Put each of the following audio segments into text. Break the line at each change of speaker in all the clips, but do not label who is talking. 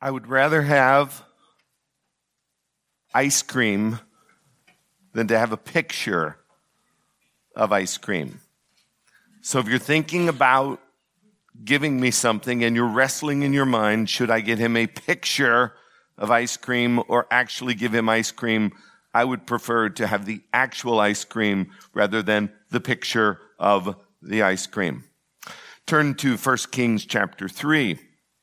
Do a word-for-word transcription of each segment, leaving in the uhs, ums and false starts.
I would rather have ice cream than to have a picture of ice cream. So if you're thinking about giving me something and you're wrestling in your mind, should I get him a picture of ice cream or actually give him ice cream, I would prefer to have the actual ice cream rather than the picture of the ice cream. Turn to First Kings chapter three.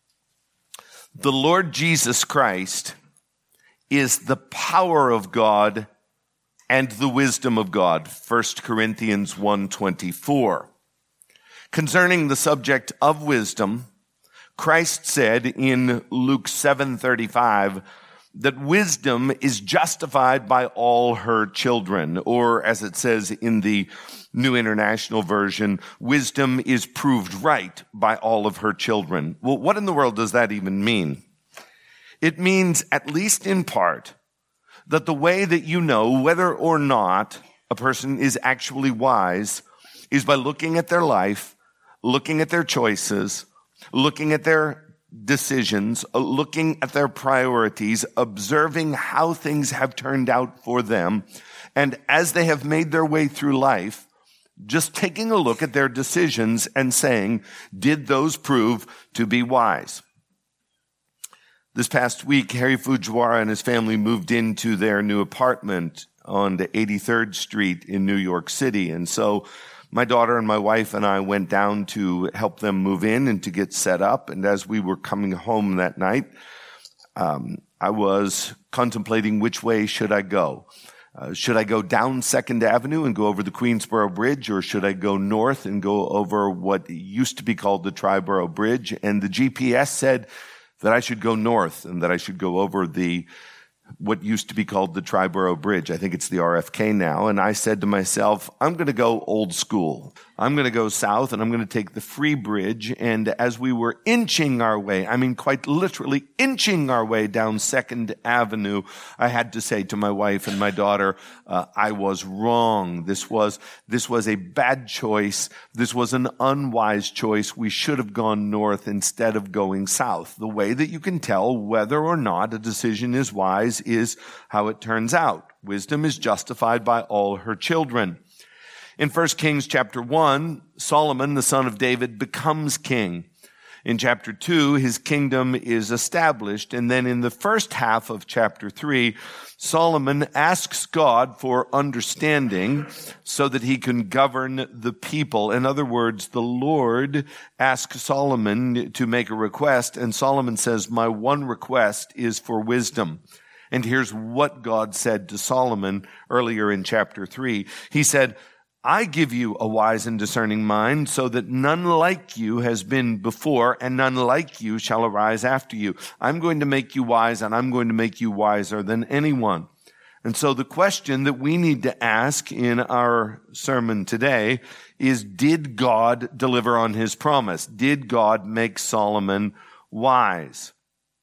The Lord Jesus Christ is the power of God and the wisdom of God. First Corinthians one twenty-four. Concerning the subject of wisdom, Christ said in Luke seven thirty-five that wisdom is justified by all her children, or as it says in the New International Version, wisdom is proved right by all of her children. Well, what in the world does that even mean? It means, at least in part, that the way that you know whether or not a person is actually wise is by looking at their life, looking at their choices, looking at their decisions, looking at their priorities, observing how things have turned out for them, and as they have made their way through life, just taking a look at their decisions and saying, did those prove to be wise? This past week, Harry Fujiwara and his family moved into their new apartment on the eighty-third Street in New York City. And so my daughter and my wife and I went down to help them move in and to get set up. And as we were coming home that night, um, I was contemplating which way should I go. Uh, should I go down Second Avenue and go over the Queensboro Bridge, or should I go north and go over what used to be called the Triborough Bridge? And the G P S said that I should go north and that I should go over the what used to be called the Triborough Bridge. I think it's the R F K now. And I said to myself, I'm going to go old school. I'm going to go south and I'm going to take the Free Bridge. And as we were inching our way, I mean quite literally inching our way down Second Avenue, I had to say to my wife and my daughter, uh, I was wrong. This was, this was a bad choice. This was an unwise choice. We should have gone north instead of going south. The way that you can tell whether or not a decision is wise is how it turns out. Wisdom is justified by all her children. In First Kings chapter one, Solomon, the son of David, becomes king. In chapter two, his kingdom is established. And then in the first half of chapter three, Solomon asks God for understanding so that he can govern the people. In other words, the Lord asks Solomon to make a request, and Solomon says, my one request is for wisdom. And here's what God said to Solomon earlier in chapter three. He said, I give you a wise and discerning mind so that none like you has been before and none like you shall arise after you. I'm going to make you wise and I'm going to make you wiser than anyone. And so the question that we need to ask in our sermon today is, did God deliver on his promise? Did God make Solomon wise?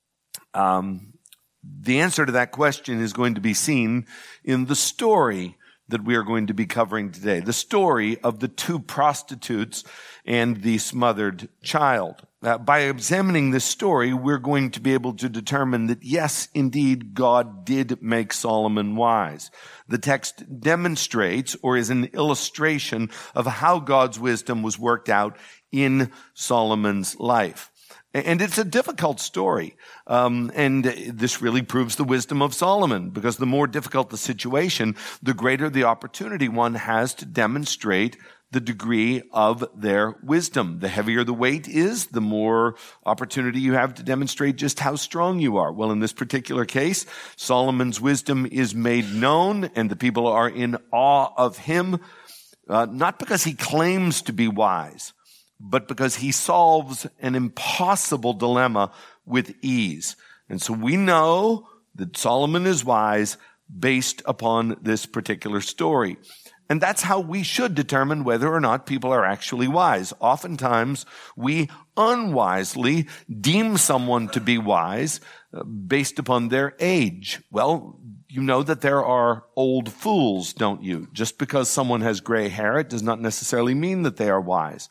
Um, the answer to that question is going to be seen in the story that we are going to be covering today, the story of the two prostitutes and the smothered child. Uh, by examining this story, we're going to be able to determine that, yes, indeed, God did make Solomon wise. The text demonstrates, or is an illustration of how God's wisdom was worked out in Solomon's life. And it's a difficult story. Um, and this really proves the wisdom of Solomon, because the more difficult the situation, the greater the opportunity one has to demonstrate the degree of their wisdom. The heavier the weight is, the more opportunity you have to demonstrate just how strong you are. Well, in this particular case, Solomon's wisdom is made known, and the people are in awe of him, uh, not because he claims to be wise, but because he solves an impossible dilemma with ease. And so we know that Solomon is wise based upon this particular story. And that's how we should determine whether or not people are actually wise. Oftentimes, we unwisely deem someone to be wise based upon their age. Well, you know that there are old fools, don't you? Just because someone has gray hair, it does not necessarily mean that they are wise.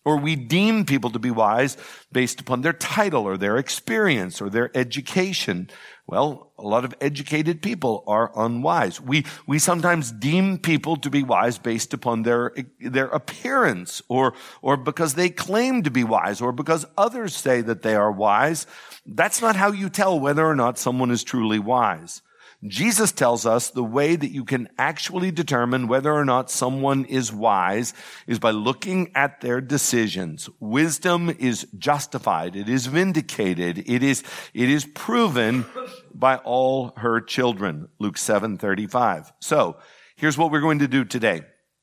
Or we deem people to be wise based upon their title or their experience or their education. Well, a lot of educated people are unwise. We, we sometimes deem people to be wise based upon their, their appearance or, or because they claim to be wise or because others say that they are wise. That's not how you tell whether or not someone is truly wise. Jesus tells us the way that you can actually determine whether or not someone is wise is by looking at their decisions. Wisdom is justified. It is vindicated. It is, it is proven by all her children. Luke seven thirty-five. So here's what we're going to do today.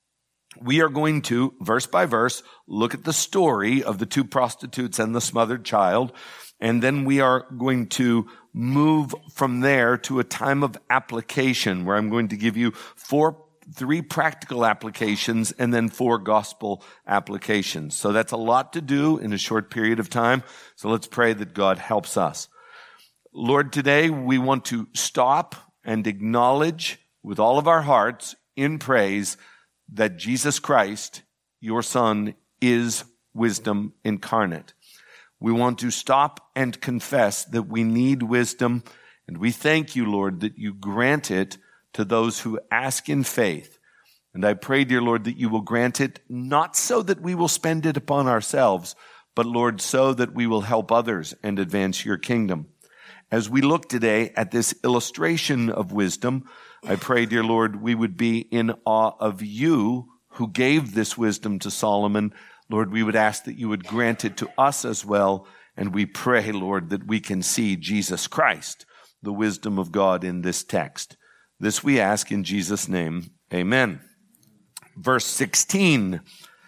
We are going to, verse by verse, look at the story of the two prostitutes and the smothered child. And then we are going to move from there to a time of application where I'm going to give you four, three practical applications and then four gospel applications. So that's a lot to do in a short period of time. So let's pray that God helps us. Lord, today we want to stop and acknowledge with all of our hearts in praise that Jesus Christ, your Son, is wisdom incarnate. We want to stop and confess that we need wisdom, and we thank you, Lord, that you grant it to those who ask in faith. And I pray, dear Lord, that you will grant it not so that we will spend it upon ourselves, but, Lord, so that we will help others and advance your kingdom. As we look today at this illustration of wisdom, I pray, dear Lord, we would be in awe of you who gave this wisdom to Solomon. Lord, we would ask that you would grant it to us as well. And we pray, Lord, that we can see Jesus Christ, the wisdom of God in this text. This we ask in Jesus' name. Amen. Verse sixteen,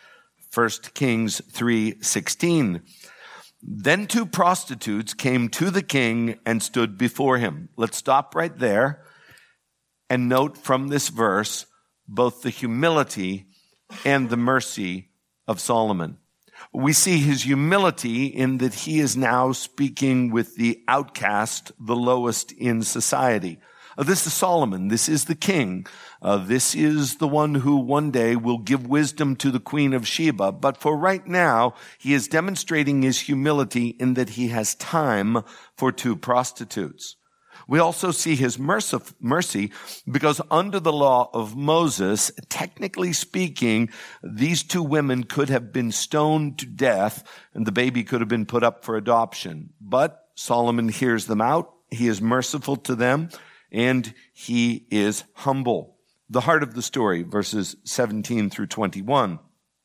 First Kings three sixteen. Then two prostitutes came to the king and stood before him. Let's stop right there and note from this verse both the humility and the mercy of Solomon. We see his humility in that he is now speaking with the outcast, the lowest in society. Uh, this is Solomon. This is the king. Uh, this is the one who one day will give wisdom to the Queen of Sheba. But for right now, he is demonstrating his humility in that he has time for two prostitutes. We also see his mercy because under the law of Moses, technically speaking, these two women could have been stoned to death and the baby could have been put up for adoption. But Solomon hears them out. He is merciful to them and he is humble. The heart of the story, verses seventeen through twenty-one.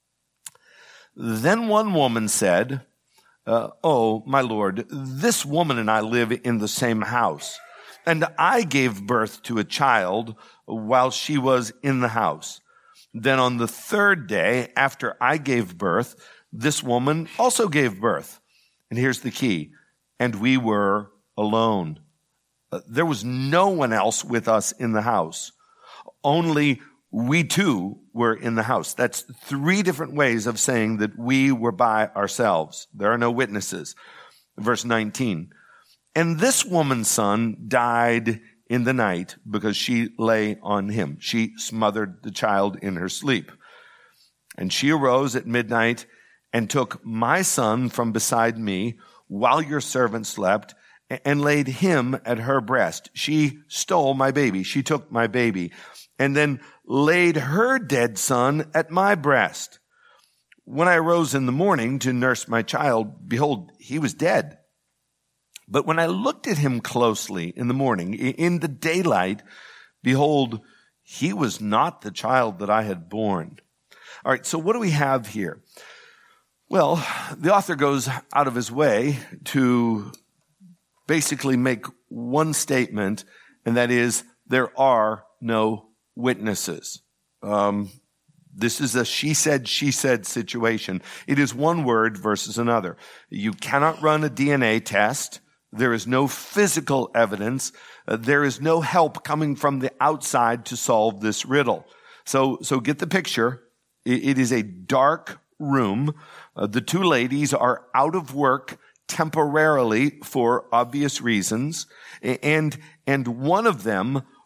Then one woman said, uh, "Oh, my Lord, this woman and I live in the same house. And I gave birth to a child while she was in the house. Then on the third day after I gave birth, this woman also gave birth." And here's the key. "And we were alone." Uh, there was no one else with us in the house. Only we two were in the house. That's three different ways of saying that we were by ourselves. There are no witnesses. Verse nineteen. "And this woman's son died in the night because she lay on him." She smothered the child in her sleep. "And she arose at midnight and took my son from beside me while your servant slept and laid him at her breast." She stole my baby. She took my baby and then laid her dead son at my breast. When I arose in the morning to nurse my child, behold, he was dead. But when I looked at him closely in the morning, in the daylight, behold, he was not the child that I had born. All right, so what do we have here? Well, the author goes out of his way to basically make one statement, and that is, there are no witnesses. Um, this is a she said, she said situation. It is one word versus another. You cannot run a D N A test. There is no physical evidence. Uh, there is no help coming from the outside to solve this riddle. So, so get the picture. It, it is a dark room. Uh, the two ladies are out of work temporarily for obvious reasons. And, and one of them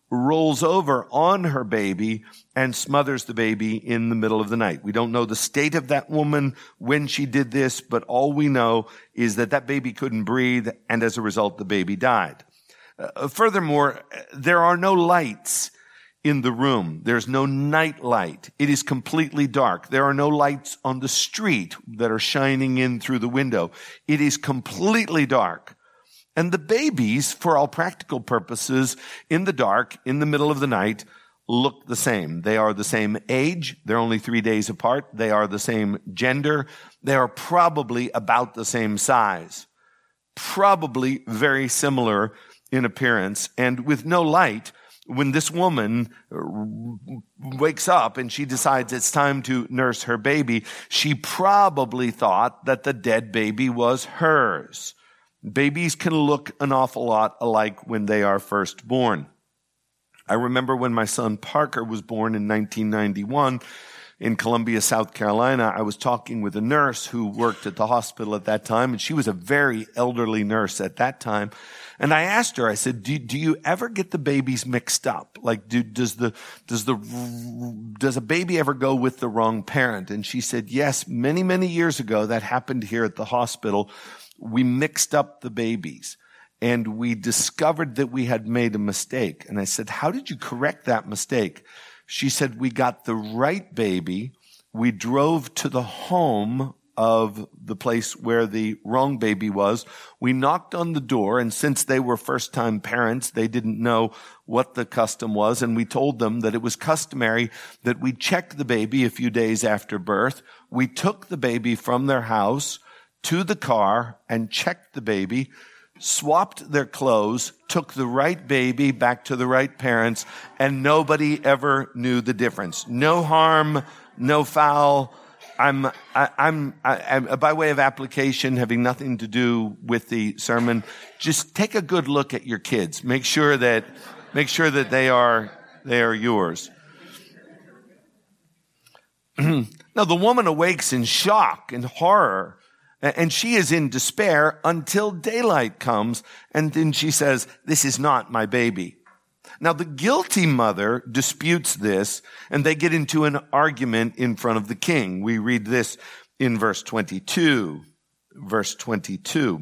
rolls over on her baby and smothers the baby in the middle of the night. We don't know the state of that woman when she did this, but all we know is that that baby couldn't breathe, and as a result, the baby died. Uh, furthermore, there are no lights in the room. There's no night light. It is completely dark. There are no lights on the street that are shining in through the window. It is completely dark. And the babies, for all practical purposes, in the dark, in the middle of the night, look the same. They are the same age. They're only three days apart. They are the same gender. They are probably about the same size. Probably very similar in appearance. And with no light, when this woman wakes up and she decides it's time to nurse her baby, she probably thought that the dead baby was hers. Babies can look an awful lot alike when they are first born. I remember when my son Parker was born in nineteen ninety-one in Columbia, South Carolina, I was talking with a nurse who worked at the hospital at that time, and she was a very elderly nurse at that time. And I asked her, I said, do, do you ever get the babies mixed up? Like, do, does the, does the, does a baby ever go with the wrong parent? And she said, yes, many, many years ago, that happened here at the hospital. We mixed up the babies and we discovered that we had made a mistake. And I said, how did you correct that mistake? She said, we got the right baby. We drove to the home of the place where the wrong baby was. We knocked on the door, and since they were first-time parents, they didn't know what the custom was, and we told them that it was customary that we check the baby a few days after birth. We took the baby from their house to the car and checked the baby, swapped their clothes, took the right baby back to the right parents, and nobody ever knew the difference. No harm, no foul. I'm, I, I'm, I, I'm, by way of application, having nothing to do with the sermon, just take a good look at your kids. Make sure that, make sure that they are, they are yours. Now, the woman awakes in shock and horror, and she is in despair until daylight comes, and then she says, "This is not my baby." Now, the guilty mother disputes this, and they get into an argument in front of the king. We read this in verse twenty-two. Verse twenty-two.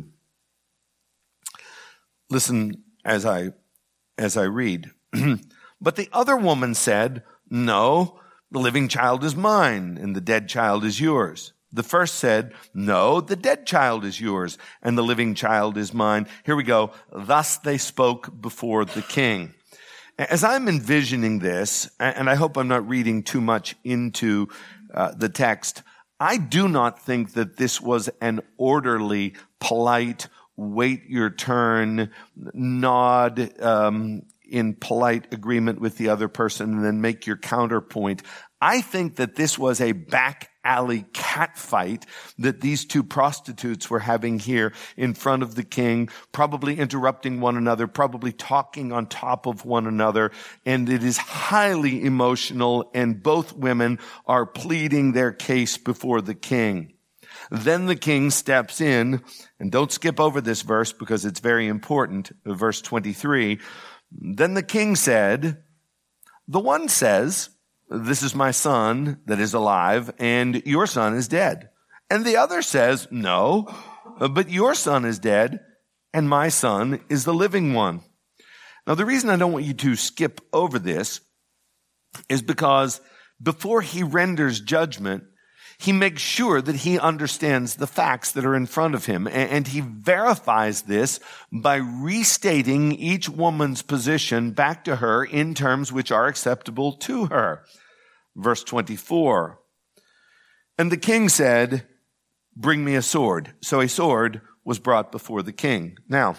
Listen as I, as I read. But the other woman said, "No, the living child is mine, and the dead child is yours." The first said, "No, the dead child is yours, and the living child is mine." Here we go. Thus they spoke before the king. As I'm envisioning this, and I hope I'm not reading too much into uh, the text, I do not think that this was an orderly, polite, wait your turn, nod um, in polite agreement with the other person, and then make your counterpoint. I think that this was a back alley cat fight that these two prostitutes were having here in front of the king, probably interrupting one another, probably talking on top of one another. And it is highly emotional, and both women are pleading their case before the king. Then the king steps in, and don't skip over this verse because it's very important. Verse twenty-three. Then the king said, "The one says, 'This is my son that is alive, and your son is dead.' And the other says, 'No, but your son is dead, and my son is the living one.'" Now, the reason I don't want you to skip over this is because before he renders judgment, he makes sure that he understands the facts that are in front of him. And he verifies this by restating each woman's position back to her in terms which are acceptable to her. Verse twenty-four. And the king said, "Bring me a sword." So a sword was brought before the king. Now,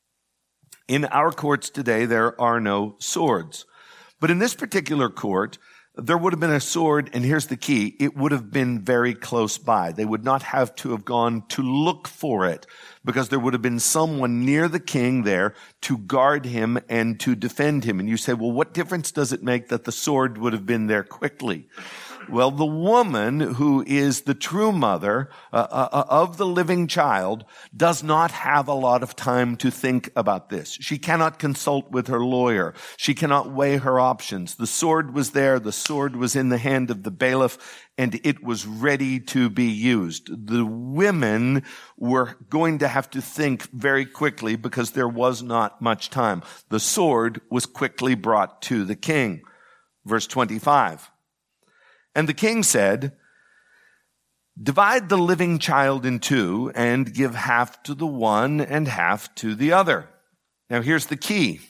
in our courts today, there are no swords. But in this particular court, there would have been a sword, and here's the key. It would have been very close by. They would not have to have gone to look for it because there would have been someone near the king there to guard him and to defend him. And you say, well, what difference does it make that the sword would have been there quickly? Well, the woman who is the true mother uh, uh, of the living child does not have a lot of time to think about this. She cannot consult with her lawyer. She cannot weigh her options. The sword was there. The sword was in the hand of the bailiff, and it was ready to be used. The women were going to have to think very quickly because there was not much time. The sword was quickly brought to the king. Verse twenty-five. And the king said, divide the living child in two and give half to the one and half to the other. Now here's the key.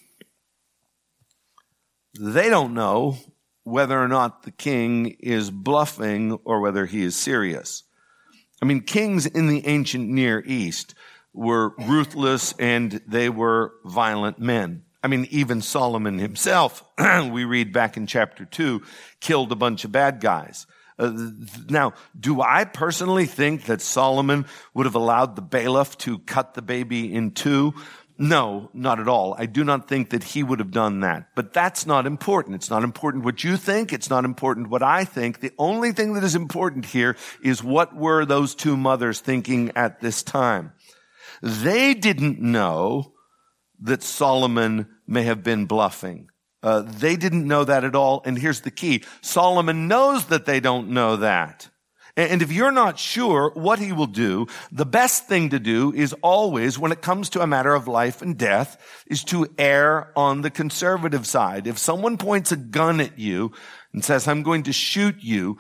They don't know whether or not the king is bluffing or whether he is serious. I mean, kings in the ancient Near East were ruthless and they were violent men. I mean, even Solomon himself, we read back in chapter two, killed a bunch of bad guys. Uh, now, do I personally think that Solomon would have allowed the bailiff to cut the baby in two? No, not at all. I do not think that he would have done that. But that's not important. It's not important what you think. It's not important what I think. The only thing that is important here is what were those two mothers thinking at this time. They didn't know that Solomon may have been bluffing. Uh, they didn't know that at all. And here's the key. Solomon knows that they don't know that. And if you're not sure what he will do, the best thing to do is always, when it comes to a matter of life and death, is to err on the conservative side. If someone points a gun at you and says, I'm going to shoot you,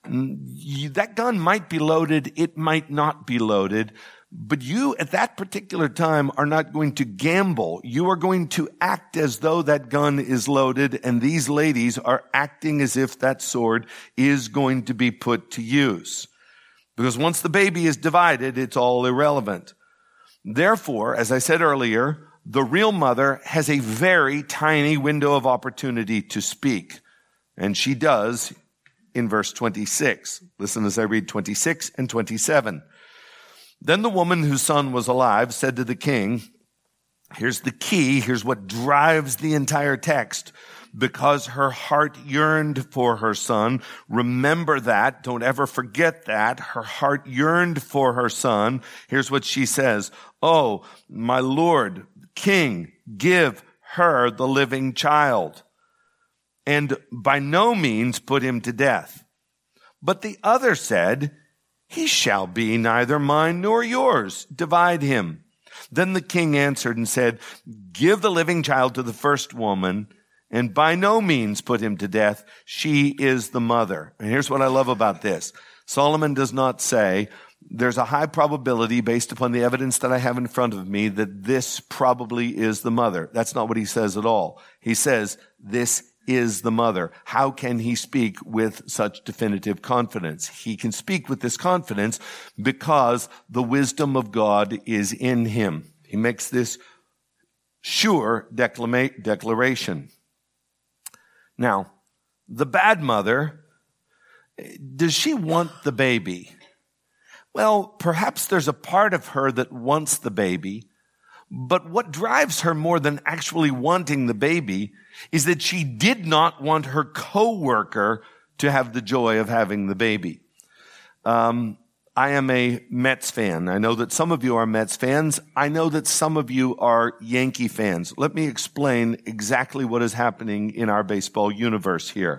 that gun might be loaded, it might not be loaded. But you, at that particular time, are not going to gamble. You are going to act as though that gun is loaded, and these ladies are acting as if that sword is going to be put to use. Because once the baby is divided, it's all irrelevant. Therefore, as I said earlier, the real mother has a very tiny window of opportunity to speak. And she does in verse twenty-six. Listen as I read twenty-six and twenty-seven. Then the woman whose son was alive said to the king, here's the key, here's what drives the entire text. Because her heart yearned for her son. Remember that. Don't ever forget that. Her heart yearned for her son. Here's what she says. Oh, my Lord, King, give her the living child, and by no means put him to death. But the other said, he shall be neither mine nor yours. Divide him. Then the king answered and said, give the living child to the first woman, and by no means put him to death. She is the mother. And here's what I love about this. Solomon does not say, there's a high probability based upon the evidence that I have in front of me that this probably is the mother. That's not what he says at all. He says, this is the mother. How can he speak with such definitive confidence? He can speak with this confidence because the wisdom of God is in him. He makes this sure declama- declaration. Now, the bad mother, does she want the baby? Well, perhaps there's a part of her that wants the baby, but what drives her more than actually wanting the baby is that she did not want her coworker to have the joy of having the baby. Um, I am a Mets fan. I know that some of you are Mets fans. I know that some of you are Yankee fans. Let me explain exactly what is happening in our baseball universe here.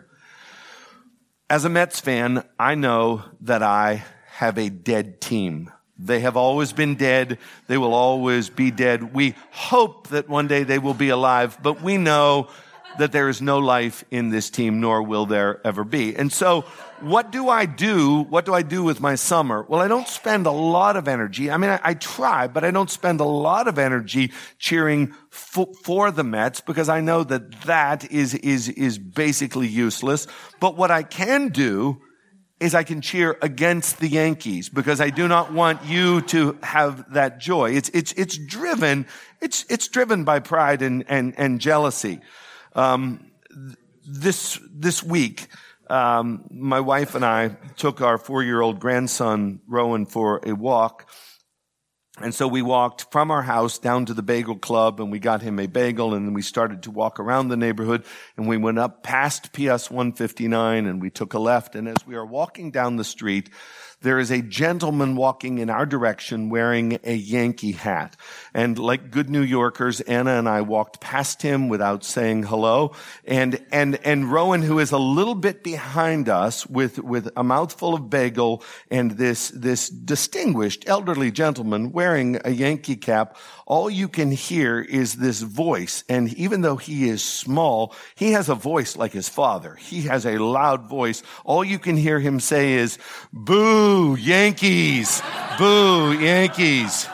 As a Mets fan, I know that I have a dead team. They have always been dead. They will always be dead. We hope that one day they will be alive, but we know that there is no life in this team, nor will there ever be. And so what do I do? What do I do with my summer? Well, I don't spend a lot of energy. I mean, I, I try, but I don't spend a lot of energy cheering f- for the Mets because I know that that is, is, is basically useless. But what I can do is I can cheer against the Yankees because I do not want you to have that joy. It's, it's, it's driven, it's, it's driven by pride and, and, and jealousy. Um, this, this week, um, my wife and I took our four-year-old grandson, Rowan, for a walk. And so we walked from our house down to the bagel club, and we got him a bagel, and then we started to walk around the neighborhood, and we went up past P S one fifty-nine, and we took a left. And as we are walking down the street, there is a gentleman walking in our direction wearing a Yankee hat. And like good New Yorkers, Anna and I walked past him without saying hello. And, and, and Rowan, who is a little bit behind us with, with a mouthful of bagel and this, this distinguished elderly gentleman wearing a Yankee cap, all you can hear is this voice. And even though he is small, he has a voice like his father. He has a loud voice. All you can hear him say is, "Boo, Yankees! Boo, Yankees!"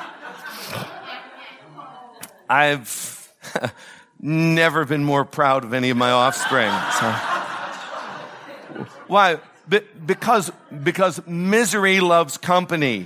I've never been more proud of any of my offspring. So. Why? Be- because, because misery loves company.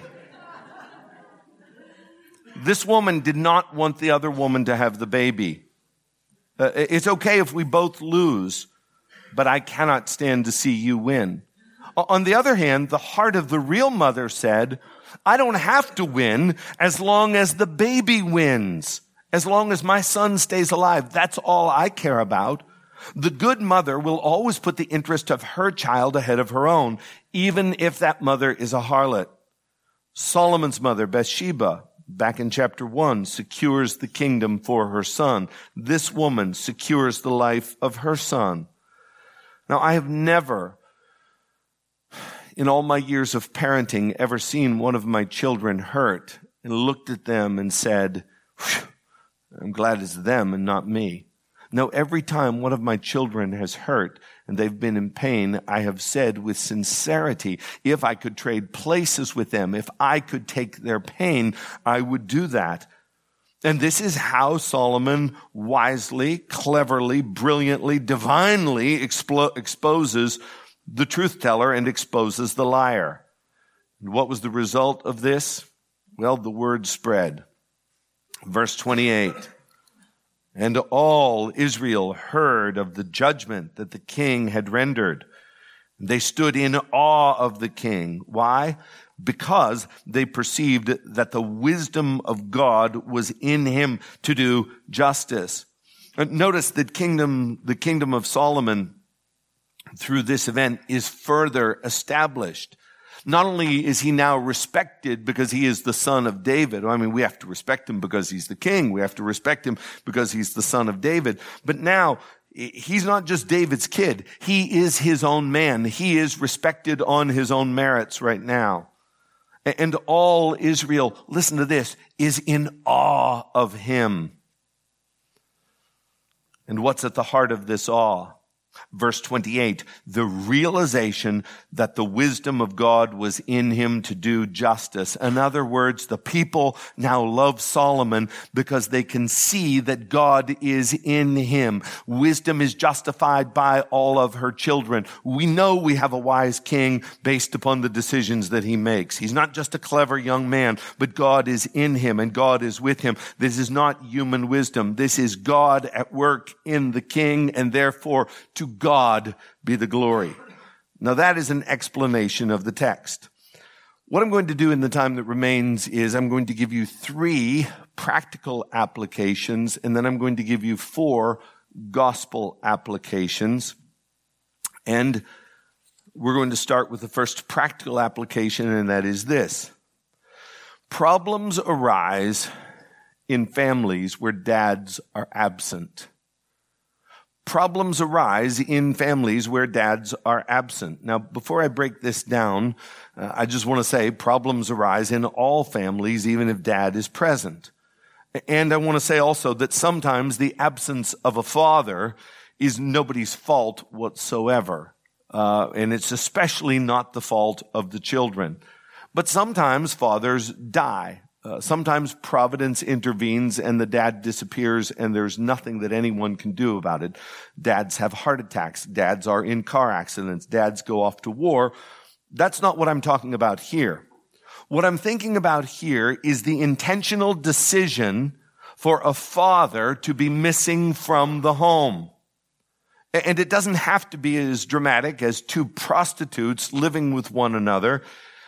This woman did not want the other woman to have the baby. Uh, it's okay if we both lose, but I cannot stand to see you win. On the other hand, the heart of the real mother said, I don't have to win as long as the baby wins. As long as my son stays alive, that's all I care about. The good mother will always put the interest of her child ahead of her own, even if that mother is a harlot. Solomon's mother, Bathsheba, back in chapter one, secures the kingdom for her son. This woman secures the life of her son. Now, I have never, in all my years of parenting, ever seen one of my children hurt and looked at them and said, I'm glad it's them and not me. No, every time one of my children has hurt and they've been in pain, I have said with sincerity, if I could trade places with them, if I could take their pain, I would do that. And this is how Solomon wisely, cleverly, brilliantly, divinely explo- exposes the truth teller and exposes the liar. And what was the result of this? Well, the word spread. Verse twenty-eight. And all Israel heard of the judgment that the king had rendered. They stood in awe of the king. Why? Because they perceived that the wisdom of God was in him to do justice. Notice that kingdom, the kingdom of Solomon, through this event, is further established. Not only is he now respected because he is the son of David. I mean, we have to respect him because he's the king. We have to respect him because he's the son of David. But now, he's not just David's kid. He is his own man. He is respected on his own merits right now. And all Israel, listen to this, is in awe of him. And what's at the heart of this awe? Verse twenty-eight, the realization that the wisdom of God was in him to do justice. In other words, the people now love Solomon because they can see that God is in him. Wisdom is justified by all of her children. We know we have a wise king based upon the decisions that he makes. He's not just a clever young man, but God is in him and God is with him. This is not human wisdom. This is God at work in the king, and therefore to God be the glory. Now that is an explanation of the text. What I'm going to do in the time that remains is I'm going to give you three practical applications, and then I'm going to give you four gospel applications. And we're going to start with the first practical application, and that is this. Problems arise in families where dads are absent. Problems arise in families where dads are absent. Now, before I break this down, uh, I just want to say problems arise in all families, even if dad is present. And I want to say also that sometimes the absence of a father is nobody's fault whatsoever. Uh, and it's especially not the fault of the children. But sometimes fathers die. Uh, sometimes providence intervenes and the dad disappears and there's nothing that anyone can do about it. Dads have heart attacks. Dads are in car accidents. Dads go off to war. That's not what I'm talking about here. What I'm thinking about here is the intentional decision for a father to be missing from the home. And it doesn't have to be as dramatic as two prostitutes living with one another.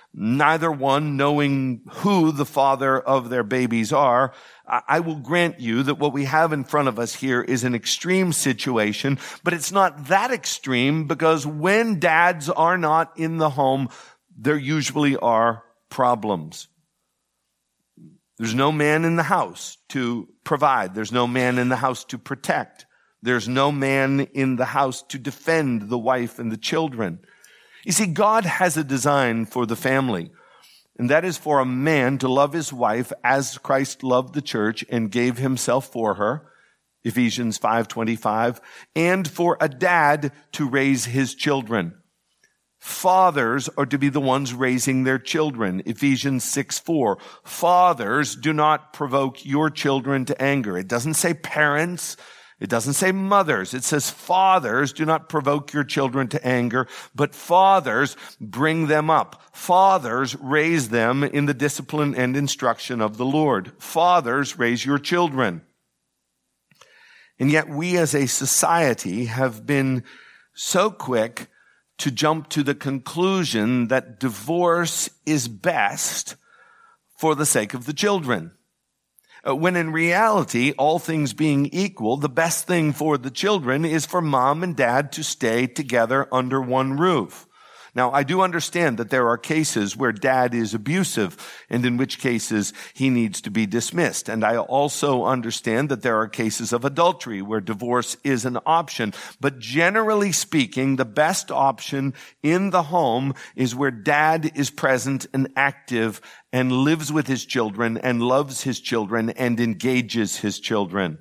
neither one knowing who the father of their babies are, I will grant you that what we have in front of us here is an extreme situation, but it's not that extreme because when dads are not in the home, there usually are problems. There's no man in the house to provide. There's no man in the house to protect. There's no man in the house to defend the wife and the children. You see, God has a design for the family, and that is for a man to love his wife as Christ loved the church and gave himself for her, Ephesians five twenty-five, and for a dad to raise his children. Fathers are to be the ones raising their children, Ephesians six four. Fathers, do not provoke your children to anger. It doesn't say parents. It doesn't say mothers. It says fathers, do not provoke your children to anger, but fathers, bring them up. Fathers, raise them in the discipline and instruction of the Lord. Fathers, raise your children. And yet we as a society have been so quick to jump to the conclusion that divorce is best for the sake of the children. When in reality, all things being equal, the best thing for the children is for mom and dad to stay together under one roof. Now, I do understand that there are cases where dad is abusive, and in which cases he needs to be dismissed. And I also understand that there are cases of adultery where divorce is an option. But generally speaking, the best option in the home is where dad is present and active and lives with his children and loves his children and engages his children.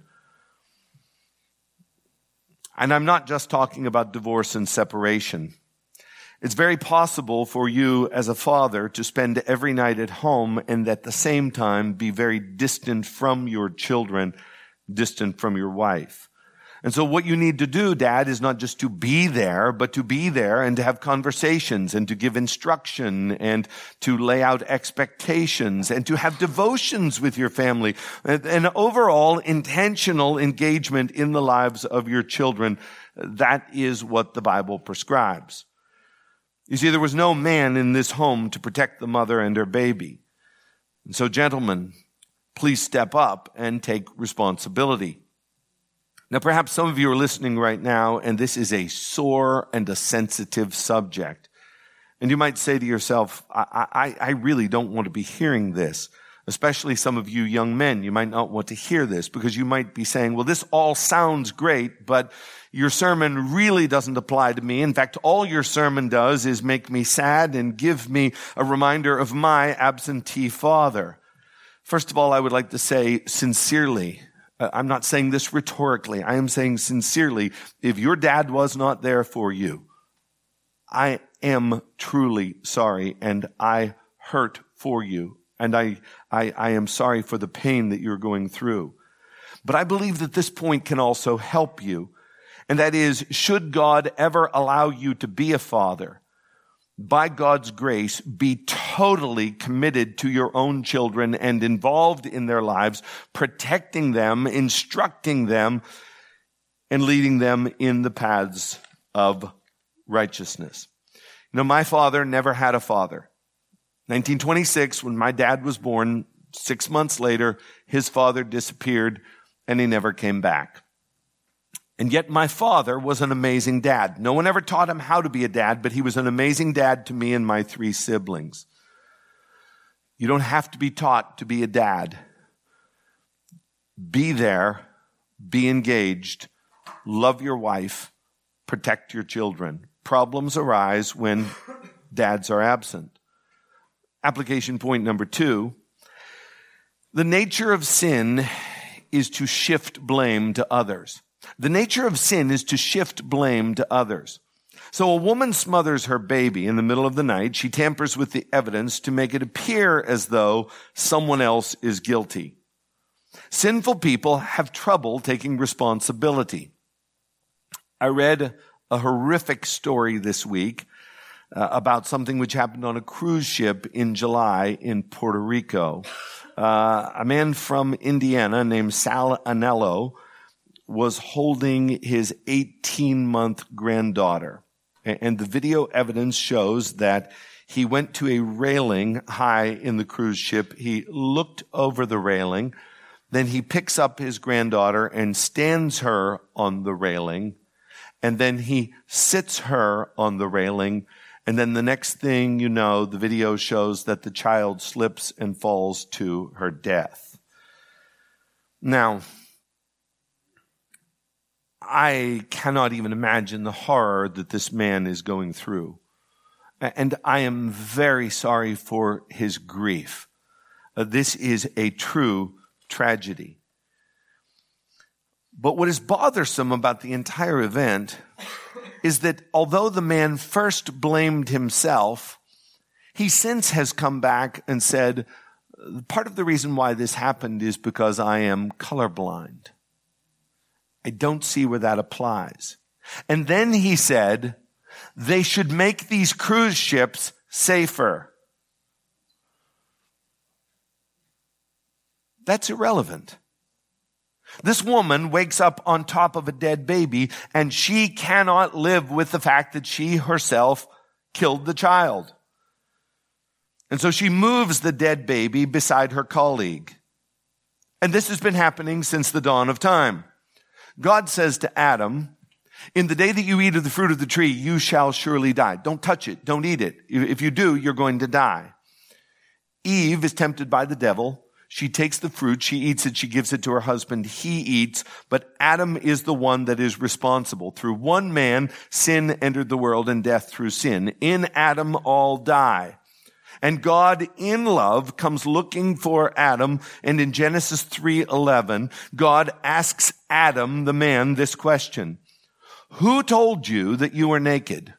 And I'm not just talking about divorce and separation. It's very possible for you as a father to spend every night at home and at the same time be very distant from your children, distant from your wife. And so what you need to do, Dad, is not just to be there, but to be there and to have conversations and to give instruction and to lay out expectations and to have devotions with your family. An overall intentional engagement in the lives of your children. That is what the Bible prescribes. You see, there was no man in this home to protect the mother and her baby. And so, gentlemen, please step up and take responsibility. Now, perhaps some of you are listening right now, and this is a sore and a sensitive subject. And you might say to yourself, I, I, I really don't want to be hearing this. Especially some of you young men, you might not want to hear this because you might be saying, well, this all sounds great, but your sermon really doesn't apply to me. In fact, all your sermon does is make me sad and give me a reminder of my absentee father. First of all, I would like to say sincerely, I'm not saying this rhetorically, I am saying sincerely, if your dad was not there for you, I am truly sorry and I hurt for you. And I, I, I am sorry for the pain that you're going through. But I believe that this point can also help you. And that is, should God ever allow you to be a father, by God's grace, be totally committed to your own children and involved in their lives, protecting them, instructing them, and leading them in the paths of righteousness. You know, my father never had a father. nineteen twenty-six, when my dad was born, six months later, his father disappeared and he never came back. And yet my father was an amazing dad. No one ever taught him how to be a dad, but he was an amazing dad to me and my three siblings. You don't have to be taught to be a dad. Be there, be engaged, love your wife, protect your children. Problems arise when dads are absent. Application point number two, the nature of sin is to shift blame to others. The nature of sin is to shift blame to others. So a woman smothers her baby in the middle of the night. She tampers with the evidence to make it appear as though someone else is guilty. Sinful people have trouble taking responsibility. I read a horrific story this week Uh, about something which happened on a cruise ship in July in Puerto Rico. Uh, a man from Indiana named Sal Anello was holding his eighteen-month granddaughter. And the video evidence shows that He went to a railing high in the cruise ship. He looked over the railing. Then he picks up his granddaughter and stands her on the railing. And then he sits her on the railing. And then the next thing you know, the video shows that the child slips and falls to her death. Now, I cannot even imagine the horror that this man is going through. And I am very sorry for his grief. Uh, this is a true tragedy. But what is bothersome about the entire event is that although the man first blamed himself, he since has come back and said, part of the reason why this happened is because I am colorblind. I don't see where that applies. And then he said, they should make these cruise ships safer. That's irrelevant. This woman wakes up on top of a dead baby, and she cannot live with the fact that she herself killed the child. And so she moves the dead baby beside her colleague. And this has been happening since the dawn of time. God says to Adam, in the day that you eat of the fruit of the tree, you shall surely die. Don't touch it. Don't eat it. If you do, you're going to die. Eve is tempted by the devil. She takes the fruit, she eats it, she gives it to her husband, he eats, but Adam is the one that is responsible. Through one man, sin entered the world, and death through sin. In Adam, all die. And God, in love, comes looking for Adam, and in Genesis three eleven, God asks Adam, the man, this question: who told you that you were naked?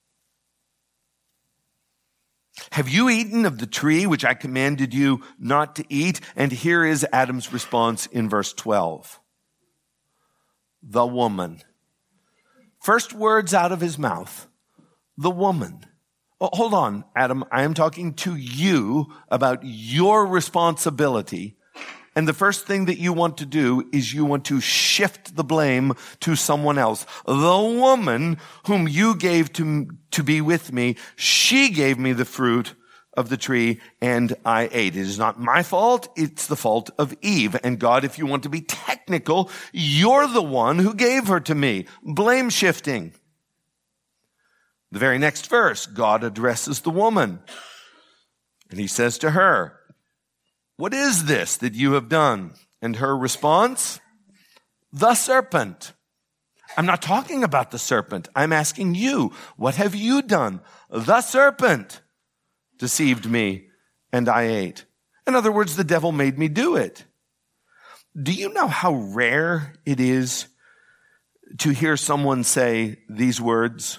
Have you eaten of the tree which I commanded you not to eat? And here is Adam's response in verse twelve. The woman. First words out of his mouth. The woman. Oh, hold on, Adam. I am talking to you about your responsibility. And the first thing that you want to do is you want to shift the blame to someone else. The woman whom you gave to, to be with me, she gave me the fruit of the tree and I ate. It is not my fault. It's the fault of Eve. And God, if you want to be technical, you're the one who gave her to me. Blame shifting. The very next verse, God addresses the woman. And he says to her, what is this that you have done? And her response, the serpent. I'm not talking about the serpent. I'm asking you, what have you done? The serpent deceived me and I ate. In other words, the devil made me do it. Do you know how rare it is to hear someone say these words?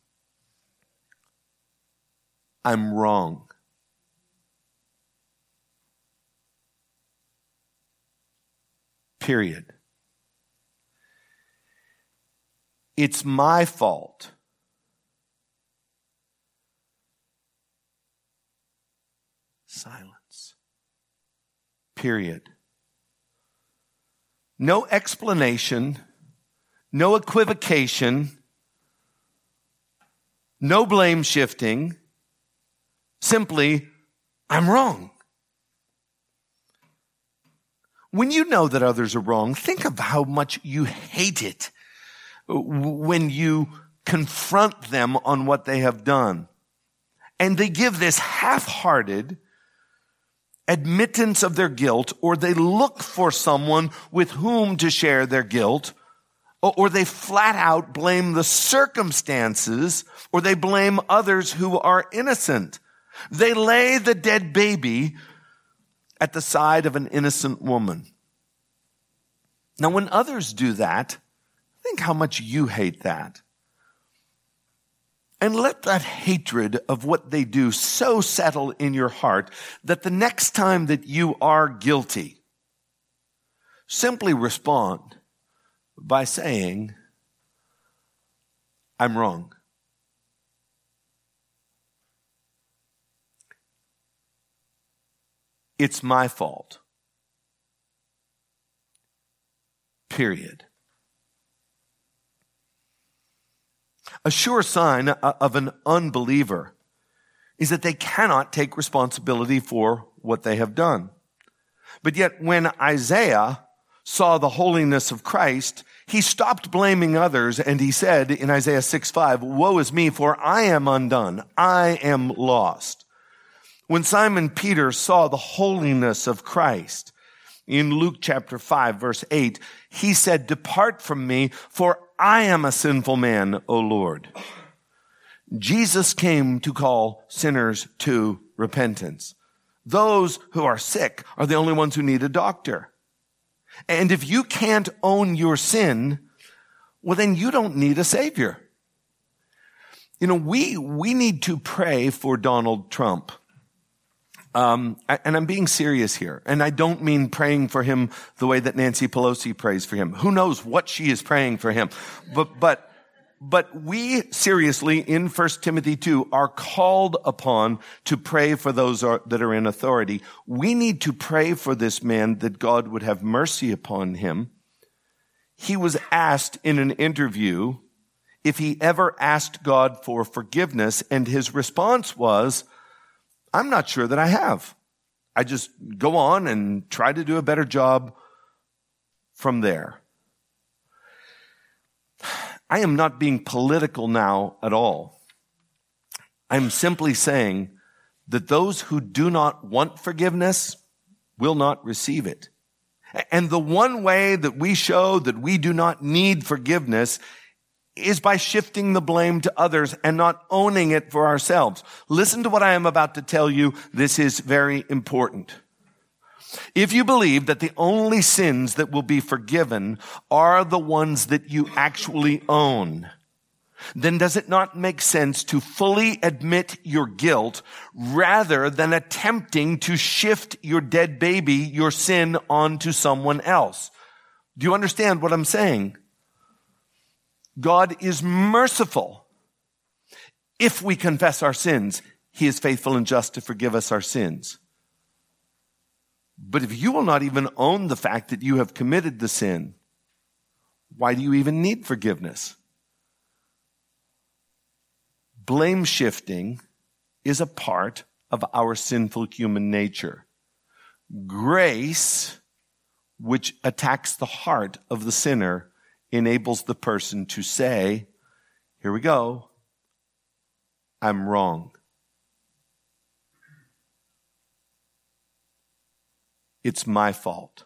I'm wrong. Period. It's my fault. Silence. Period. No explanation, no equivocation, no blame shifting. Simply, I'm wrong. When you know that others are wrong, think of how much you hate it when you confront them on what they have done. And they give this half-hearted admittance of their guilt, or they look for someone with whom to share their guilt, or they flat out blame the circumstances, or they blame others who are innocent. They lay the dead baby at the side of an innocent woman. Now, when others do that, think how much you hate that. And let that hatred of what they do so settle in your heart that the next time that you are guilty, simply respond by saying, I'm wrong. It's my fault. Period. A sure sign of an unbeliever is that they cannot take responsibility for what they have done. But yet when Isaiah saw the holiness of Christ, he stopped blaming others and he said in Isaiah six five, "Woe is me, for I am undone. I am lost." When Simon Peter saw the holiness of Christ, in Luke chapter five, verse eight, he said, "Depart from me, for I am a sinful man, O Lord." Jesus came to call sinners to repentance. Those who are sick are the only ones who need a doctor. And if you can't own your sin, well, then you don't need a savior. You know, we, we need to pray for Donald Trump. Um, and I'm being serious here. And I don't mean praying for him the way that Nancy Pelosi prays for him. Who knows what she is praying for him. But, but, but we seriously in First Timothy two are called upon to pray for those are, that are in authority. We need to pray for this man that God would have mercy upon him. He was asked in an interview if he ever asked God for forgiveness, and his response was, "I'm not sure that I have. I just go on and try to do a better job from there." I am not being political now at all. I'm simply saying that those who do not want forgiveness will not receive it. And the one way that we show that we do not need forgiveness is by shifting the blame to others and not owning it for ourselves. Listen to what I am about to tell you. This is very important. If you believe that the only sins that will be forgiven are the ones that you actually own, then does it not make sense to fully admit your guilt rather than attempting to shift your dead baby, your sin, onto someone else? Do you understand what I'm saying? God is merciful. If we confess our sins, he is faithful and just to forgive us our sins. But if you will not even own the fact that you have committed the sin, why do you even need forgiveness? Blame shifting is a part of our sinful human nature. Grace, which attacks the heart of the sinner, enables the person to say, here we go, I'm wrong. It's my fault.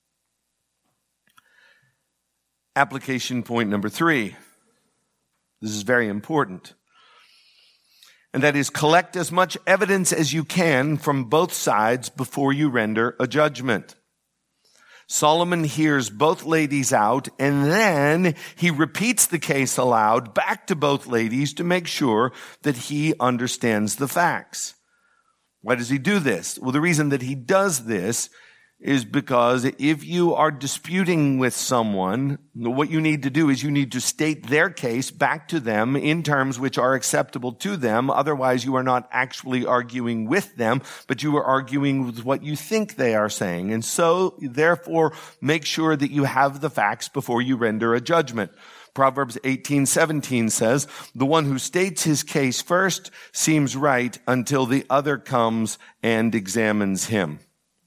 Application point number three. This is very important. And that is, collect as much evidence as you can from both sides before you render a judgment. Solomon hears both ladies out, and then he repeats the case aloud back to both ladies to make sure that he understands the facts. Why does he do this? Well, the reason that he does this is because if you are disputing with someone, what you need to do is you need to state their case back to them in terms which are acceptable to them. Otherwise, you are not actually arguing with them, but you are arguing with what you think they are saying. And so, therefore, make sure that you have the facts before you render a judgment. Proverbs eighteen seventeen says, "The one who states his case first seems right until the other comes and examines him."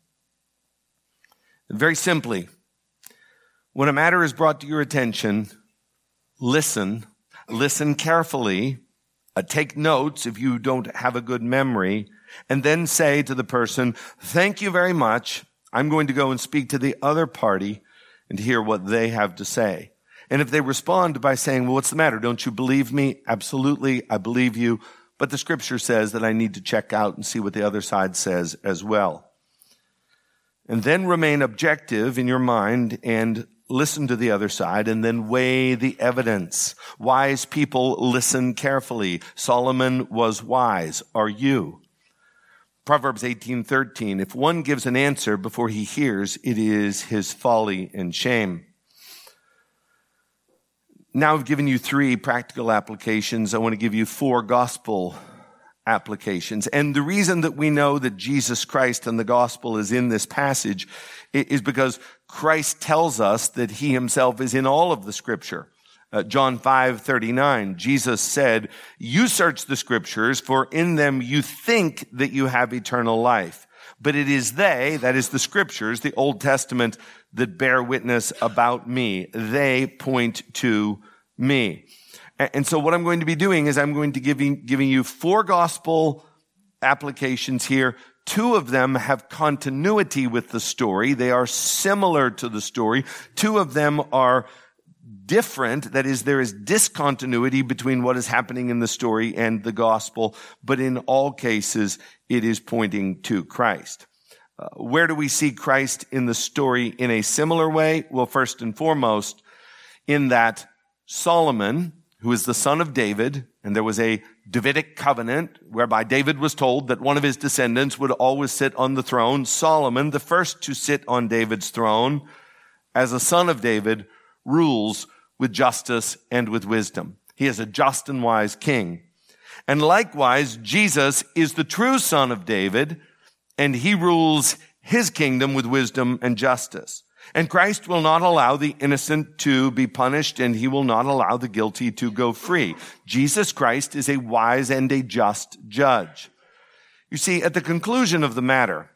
Very simply, when a matter is brought to your attention, listen, listen carefully, uh, take notes if you don't have a good memory, and then say to the person, thank you very much. I'm going to go and speak to the other party and hear what they have to say. And if they respond by saying, well, what's the matter? Don't you believe me? Absolutely, I believe you. But the scripture says that I need to check out and see what the other side says as well. And then remain objective in your mind and listen to the other side and then weigh the evidence. Wise people listen carefully. Solomon was wise. Are you? Proverbs eighteen thirteen, if one gives an answer before he hears, it is his folly and shame. Now I've given you three practical applications. I want to give you four gospel applications. And the reason that we know that Jesus Christ and the gospel is in this passage is because Christ tells us that he himself is in all of the scripture. Uh, John five thirty-nine, Jesus said, "You search the scriptures, for in them you think that you have eternal life. But it is they," that is the scriptures, the Old Testament, "that bear witness about me." They point to me. And so what I'm going to be doing is I'm going to give you, giving you four gospel applications here. Two of them have continuity with the story. They are similar to the story. Two of them are different. That is, there is discontinuity between what is happening in the story and the gospel, but in all cases, it is pointing to Christ. Uh, where do we see Christ in the story in a similar way? Well, first and foremost, in that Solomon, who is the son of David, and there was a Davidic covenant whereby David was told that one of his descendants would always sit on the throne. Solomon, the first to sit on David's throne, as a son of David, rules with justice and with wisdom. He is a just and wise king. And likewise, Jesus is the true son of David, and he rules his kingdom with wisdom and justice. And Christ will not allow the innocent to be punished, and he will not allow the guilty to go free. Jesus Christ is a wise and a just judge. You see, at the conclusion of the matter,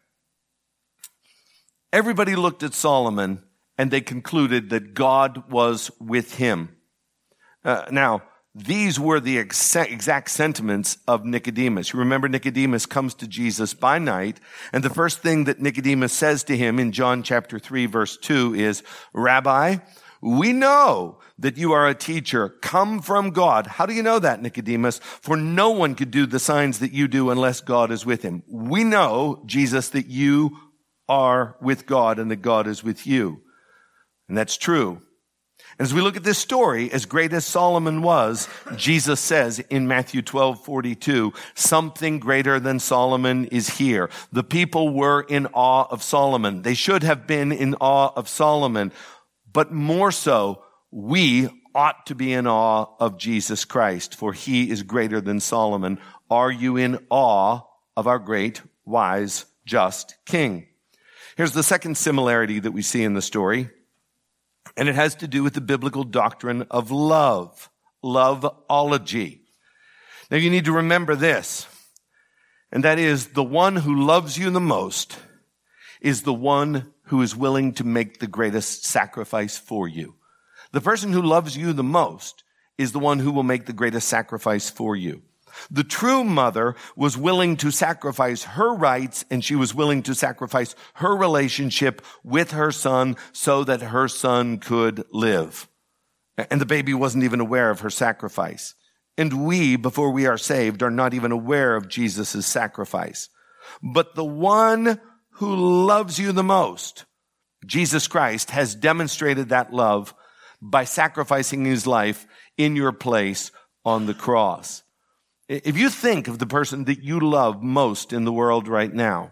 everybody looked at Solomon and they concluded that God was with him. Uh, now, these were the exact, exact sentiments of Nicodemus. You remember Nicodemus comes to Jesus by night, and the first thing that Nicodemus says to him in John chapter three, verse two is, "Rabbi, we know that you are a teacher come from God." How do you know that, Nicodemus? "For no one could do the signs that you do unless God is with him." We know, Jesus, that you are with God and that God is with you. And that's true. As we look at this story, as great as Solomon was, Jesus says in Matthew twelve forty-two, something greater than Solomon is here. The people were in awe of Solomon. They should have been in awe of Solomon, but more so, we ought to be in awe of Jesus Christ, for he is greater than Solomon. Are you in awe of our great, wise, just King? Here's the second similarity that we see in the story. And it has to do with the biblical doctrine of love, loveology. Now you need to remember this, and that is the one who loves you the most is the one who is willing to make the greatest sacrifice for you. The person who loves you the most is the one who will make the greatest sacrifice for you. The true mother was willing to sacrifice her rights, and she was willing to sacrifice her relationship with her son so that her son could live. And the baby wasn't even aware of her sacrifice. And we, before we are saved, are not even aware of Jesus' sacrifice. But the one who loves you the most, Jesus Christ, has demonstrated that love by sacrificing his life in your place on the cross. If you think of the person that you love most in the world right now,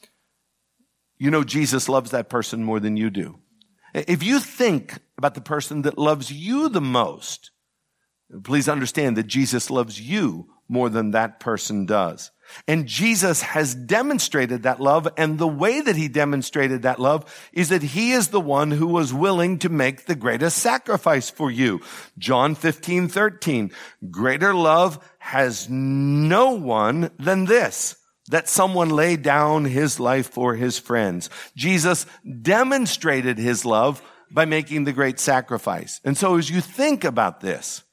you know Jesus loves that person more than you do. If you think about the person that loves you the most, please understand that Jesus loves you more than that person does. And Jesus has demonstrated that love, and the way that he demonstrated that love is that he is the one who was willing to make the greatest sacrifice for you. John fifteen thirteen, greater love has no one than this, that someone lay down his life for his friends. Jesus demonstrated his love by making the great sacrifice. And so as you think about this,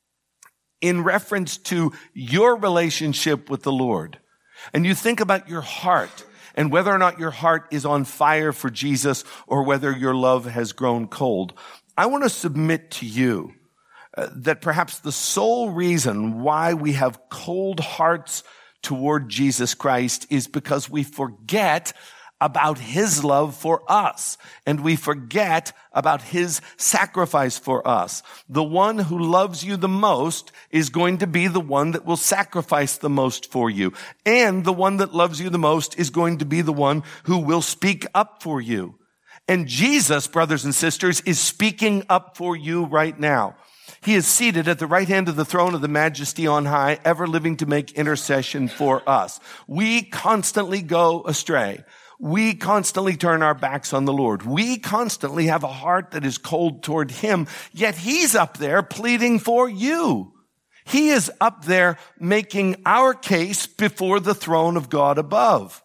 in reference to your relationship with the Lord, and you think about your heart and whether or not your heart is on fire for Jesus or whether your love has grown cold, I want to submit to you uh, that perhaps the sole reason why we have cold hearts toward Jesus Christ is because we forget about his love for us, and we forget about his sacrifice for us. The one who loves you the most is going to be the one that will sacrifice the most for you. And the one that loves you the most is going to be the one who will speak up for you. And Jesus, brothers and sisters, is speaking up for you right now. He is seated at the right hand of the throne of the Majesty on high, ever living to make intercession for us. We constantly go astray. We constantly turn our backs on the Lord. We constantly have a heart that is cold toward him, yet he's up there pleading for you. He is up there making our case before the throne of God above.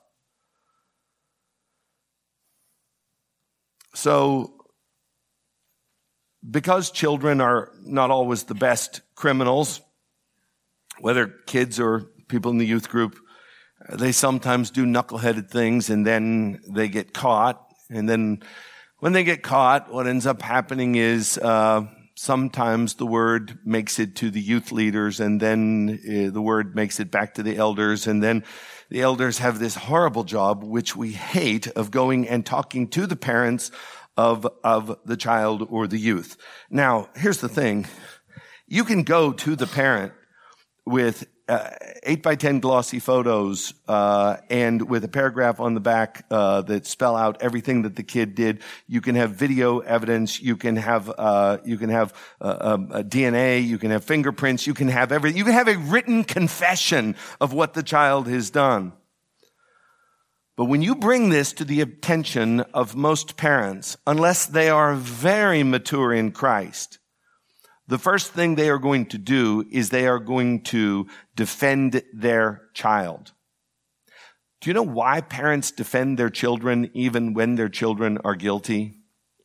So, because children are not always the best criminals, whether kids or people in the youth group, they sometimes do knuckleheaded things and then they get caught. And then when they get caught, what ends up happening is uh sometimes the word makes it to the youth leaders, and then uh, the word makes it back to the elders, and then the elders have this horrible job, which we hate, of going and talking to the parents of of the child or the youth. Now, here's the thing. You can go to the parent with uh, eight by ten glossy photos uh and with a paragraph on the back uh that spell out everything that the kid did. You can have video evidence. You can have uh you can have uh, uh, D N A. You can have fingerprints. You can have everything. You can have a written confession of what the child has done. But when you bring this to the attention of most parents, unless they are very mature in Christ, the first thing they are going to do is they are going to defend their child. Do you know why parents defend their children even when their children are guilty?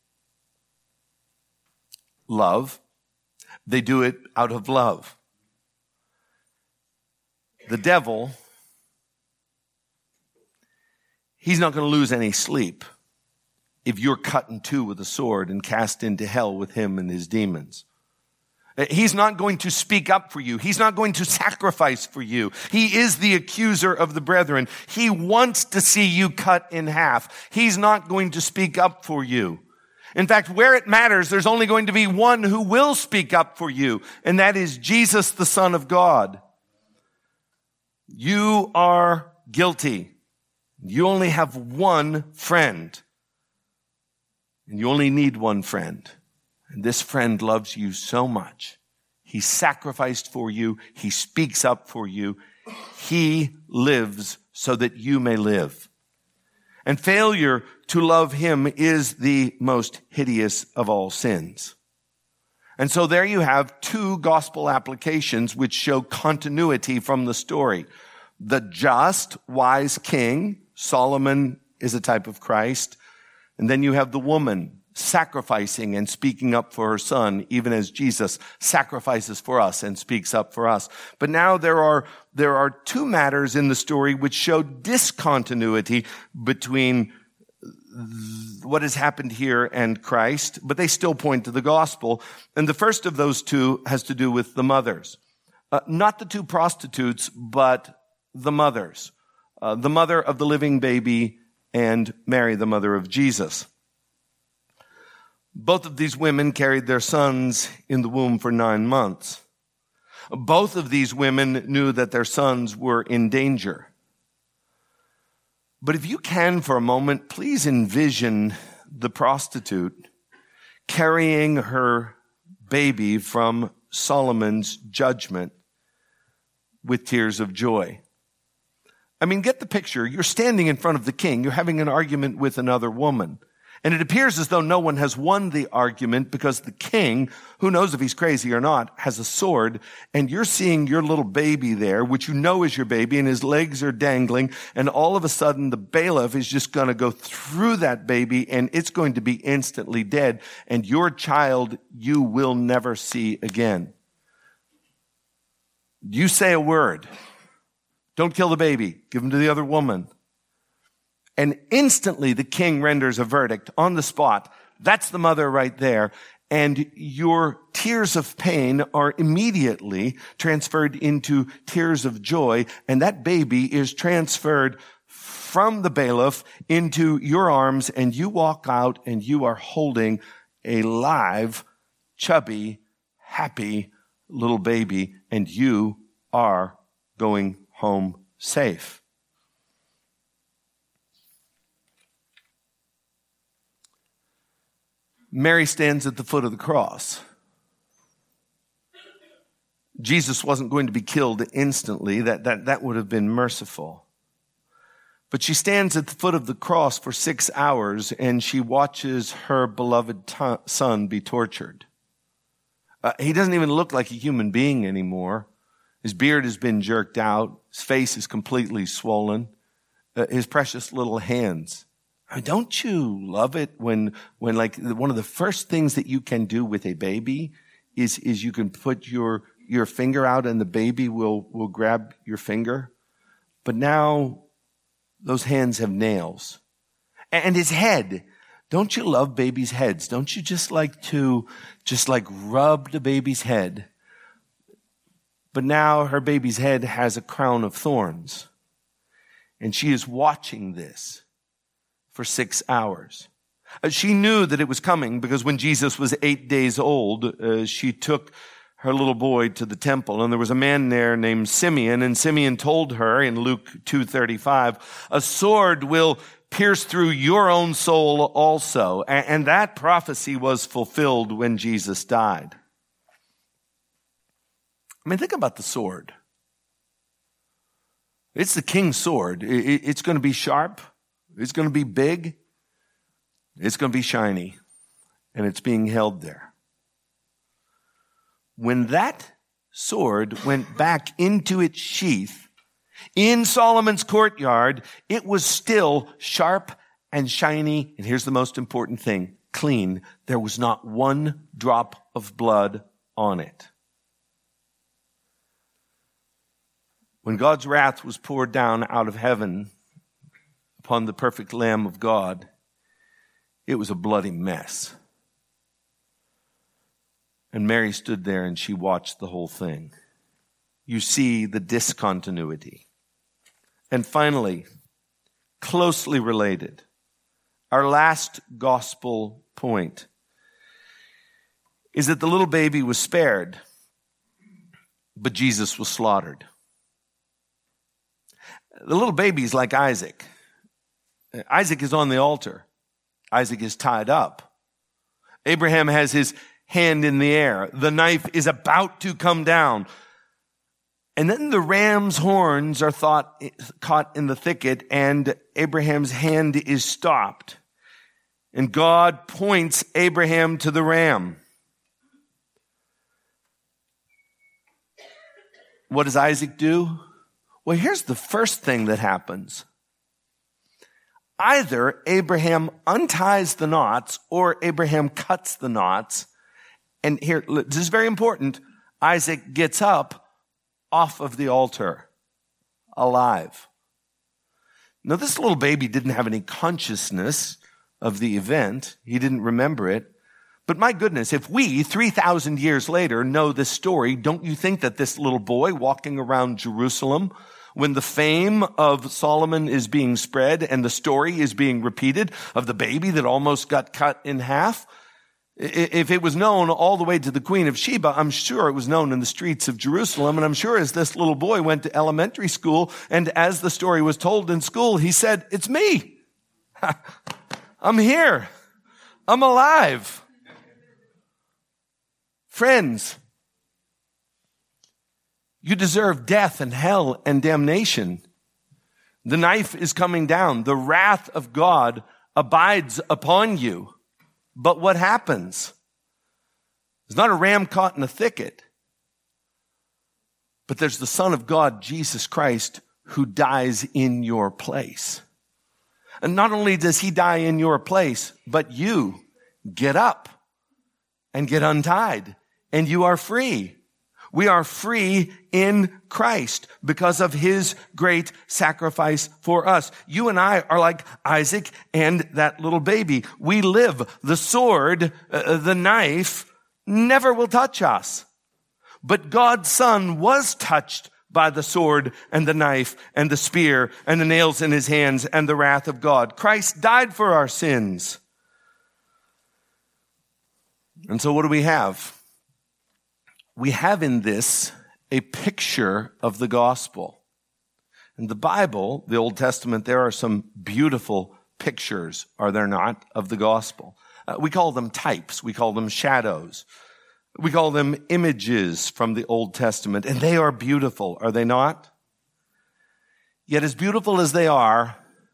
Love. They do it out of love. The devil, he's not going to lose any sleep if you're cut in two with a sword and cast into hell with him and his demons. He's not going to speak up for you. He's not going to sacrifice for you. He is the accuser of the brethren. He wants to see you cut in half. He's not going to speak up for you. In fact, where it matters, there's only going to be one who will speak up for you, and that is Jesus, the Son of God. You are guilty. You only have one friend, and you only need one friend. And this friend loves you so much. He sacrificed for you. He speaks up for you. He lives so that you may live. And failure to love him is the most hideous of all sins. And so there you have two gospel applications which show continuity from the story. The just, wise king, Solomon, is a type of Christ. And then you have the woman sacrificing and speaking up for her son, even as Jesus sacrifices for us and speaks up for us. But now there are, there are two matters in the story which show discontinuity between what has happened here and Christ, but they still point to the gospel. And the first of those two has to do with the mothers. Uh, not the two prostitutes, but the mothers. Uh, the mother of the living baby and Mary, the mother of Jesus. Both of these women carried their sons in the womb for nine months. Both of these women knew that their sons were in danger. But if you can for a moment, please envision the prostitute carrying her baby from Solomon's judgment with tears of joy. I mean, get the picture. You're standing in front of the king. You're having an argument with another woman. And it appears as though no one has won the argument because the king, who knows if he's crazy or not, has a sword. And you're seeing your little baby there, which you know is your baby, and his legs are dangling. And all of a sudden, the bailiff is just going to go through that baby, and it's going to be instantly dead. And your child, you will never see again. You say a word. Don't kill the baby. Give him to the other woman. And instantly the king renders a verdict on the spot. That's the mother right there. And your tears of pain are immediately transferred into tears of joy. And that baby is transferred from the bailiff into your arms. And you walk out and you are holding a live, chubby, happy little baby. And you are going home safe. Mary stands at the foot of the cross. Jesus wasn't going to be killed instantly. That, that, that would have been merciful. But she stands at the foot of the cross for six hours and she watches her beloved t- son be tortured. Uh, he doesn't even look like a human being anymore. His beard has been jerked out. His face is completely swollen. Uh, his precious little hands. I mean, don't you love it when, when like one of the first things that you can do with a baby is, is you can put your, your finger out and the baby will, will grab your finger. But now those hands have nails. And his head. Don't you love babies' heads? Don't you just like to just like rub the baby's head? But now her baby's head has a crown of thorns. And she is watching this for six hours. She knew that it was coming because when Jesus was eight days old, uh, she took her little boy to the temple, and there was a man there named Simeon, and Simeon told her in Luke two thirty-five, a sword will pierce through your own soul also. And, and that prophecy was fulfilled when Jesus died. I mean, think about the sword. It's the king's sword. It, it, it's going to be sharp. It's going to be big. It's going to be shiny. And it's being held there. When that sword went back into its sheath in Solomon's courtyard, it was still sharp and shiny. And here's the most important thing, clean. There was not one drop of blood on it. When God's wrath was poured down out of heaven upon the perfect Lamb of God, it was a bloody mess. And Mary stood there and she watched the whole thing. You see the discontinuity. And finally, closely related, our last gospel point is that the little baby was spared, but Jesus was slaughtered. The little baby is like Isaac. Isaac is on the altar. Isaac is tied up. Abraham has his hand in the air. The knife is about to come down. And then the ram's horns are thought, caught in the thicket, and Abraham's hand is stopped. And God points Abraham to the ram. What does Isaac do? Well, here's the first thing that happens. Either Abraham unties the knots or Abraham cuts the knots. And here, this is very important. Isaac gets up off of the altar, alive. Now, this little baby didn't have any consciousness of the event. He didn't remember it. But my goodness, if we, three thousand years later, know this story, don't you think that this little boy walking around Jerusalem, when the fame of Solomon is being spread and the story is being repeated of the baby that almost got cut in half, if it was known all the way to the Queen of Sheba, I'm sure it was known in the streets of Jerusalem. And I'm sure as this little boy went to elementary school and as the story was told in school, he said, "It's me. I'm here. I'm alive." Friends, you deserve death and hell and damnation. The knife is coming down. The wrath of God abides upon you. But what happens? There's not a ram caught in a thicket. But there's the Son of God, Jesus Christ, who dies in your place. And not only does he die in your place, but you get up and get untied. And you are free. We are free in Christ because of his great sacrifice for us. You and I are like Isaac and that little baby. We live. The sword, uh, the knife, never will touch us. But God's Son was touched by the sword and the knife and the spear and the nails in his hands and the wrath of God. Christ died for our sins. And so what do we have? We have in this a picture of the gospel. In the Bible, the Old Testament, there are some beautiful pictures, are there not, of the gospel. Uh, we call them types. We call them shadows. We call them images from the Old Testament, and they are beautiful, are they not? Yet as beautiful as they are,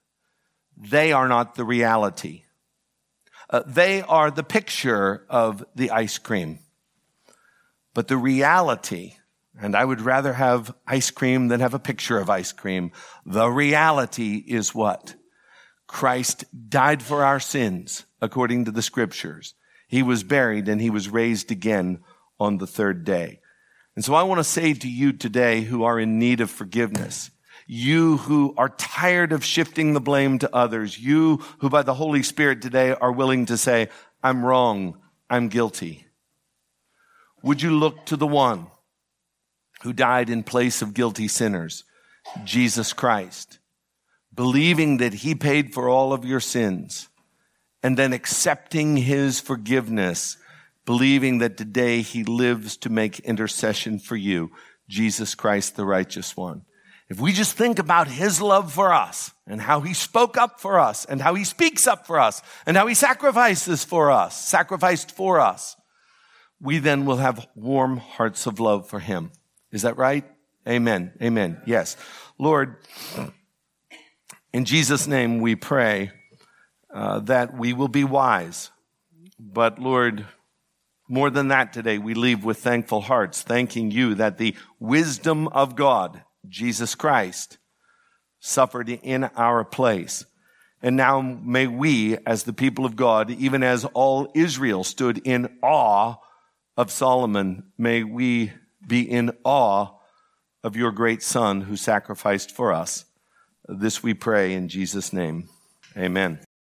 they are not the reality. Uh, they are the picture of the ice cream. But the reality, and I would rather have ice cream than have a picture of ice cream, the reality is what? Christ died for our sins, according to the scriptures. He was buried and he was raised again on the third day. And so I want to say to you today who are in need of forgiveness, you who are tired of shifting the blame to others, you who by the Holy Spirit today are willing to say, I'm wrong, I'm guilty. Would you look to the one who died in place of guilty sinners, Jesus Christ, believing that he paid for all of your sins, and then accepting his forgiveness, believing that today he lives to make intercession for you, Jesus Christ, the righteous one. If we just think about his love for us and how he spoke up for us and how he speaks up for us and how he sacrifices for us, sacrificed for us, we then will have warm hearts of love for him. Is that right? Amen. Amen. Yes. Lord, in Jesus' name we pray uh, that we will be wise. But Lord, more than that today, we leave with thankful hearts, thanking you that the wisdom of God, Jesus Christ, suffered in our place. And now may we, as the people of God, even as all Israel stood in awe of Solomon, may we be in awe of your great Son who sacrificed for us. This we pray in Jesus' name. Amen.